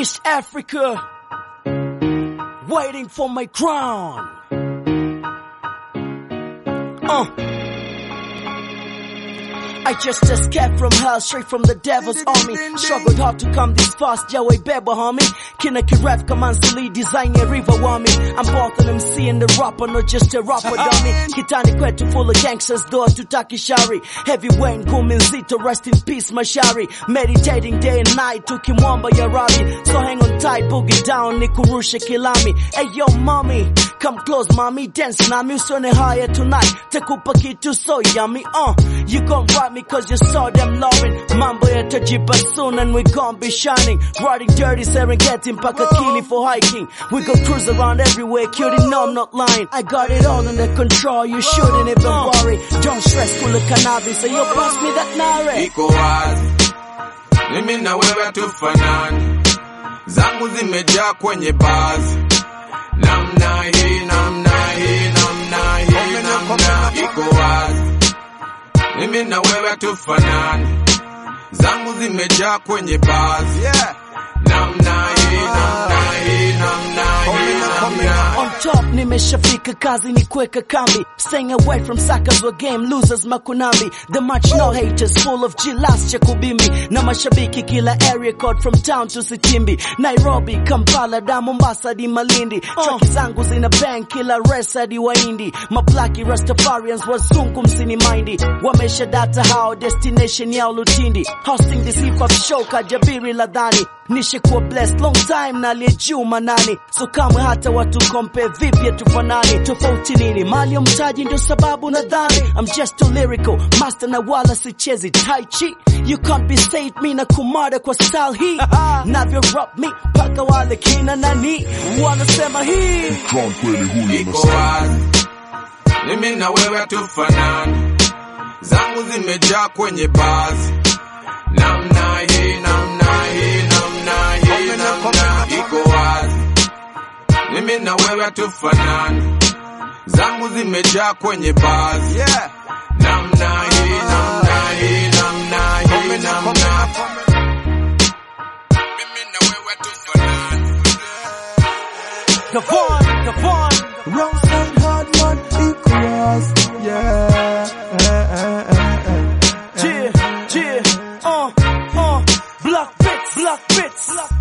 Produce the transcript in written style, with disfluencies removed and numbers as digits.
East Africa, waiting for my crown. I just escaped from hell, straight from the devil's army. Struggled hard to come this fast, Yahweh beba homie. Kina kiref kamansili, design a river wami. I'm both an MC and a rapper, not just a rapper dummy. Kitani kwetu full of gangsters, door to Takishari. Heavy Wayne, Gumenzito, rest in peace Mashari. Meditating day and night, to Kimwamba Yarabi. So hang on tight, boogie down, Nikurusha Kilami. Hey yo mommy, come close mommy, dance nami. Usone higher tonight, takupa kitu so yummy. You gon' rock me cause you saw them loving. Mambo yatajipa soon and we gon' be shining. Riding dirty Serengeti mpaka Kili for hiking. We gon' cruise around everywhere, cutie, no I'm not lying. I got it all under control, you shouldn't even worry. Don't stress, kula cannabis, so you pass me that nare. Iko wazi, mimi na wewe tufanani. Zangu zimejaa kwenye bars. Namna hii, namna hii, namna hii, namna. Iko wazi, mimi na wewe tufanani. Zangu zimejaa kwenye bars. Namna hii, namna hii, namna hii, namna. On top nimeshafika, kazi ni kuweka kambi. Staying away from suckers wa game losers makunambi. The much no haters full of jilas cha kubimbi. Na mashabiki kila area code from town to Sitimbi. Nairobi, Kampala, da Mombasa di Malindi. Traki zangu zina bang kila resa di Waindi. Mablaki Rastafarians wazungu msini mindy. Wamesha data hao destination yao Lutindi. Hosting this hip hop show kajabiri ladhani. Nishe kuwa blessed long time na aliyejuu manani. So kamwe hata watu kompe vipya tufanani. Tofauti nini? Mali ya mtaji ndio sababu nadhani. I'm just too lyrical, master na wala sichezi tai chi. You can't be saved, mi na kumada kwa style hii. Navyo rap me, paka wale kina nani. Wanasema hii iko wazi, mimi na wewe tufanani. Zangu zimejaa kwenye bars. Namna hii, namna hii, namna hii, namna. Iko wazi, mimi na wewe tufanani. Zangu zimejaa kwenye bars. Namna hii, namna hii, namna hii, namna. Mimi na wewe tufanani. The Von Wrong side hard man equals. Black bits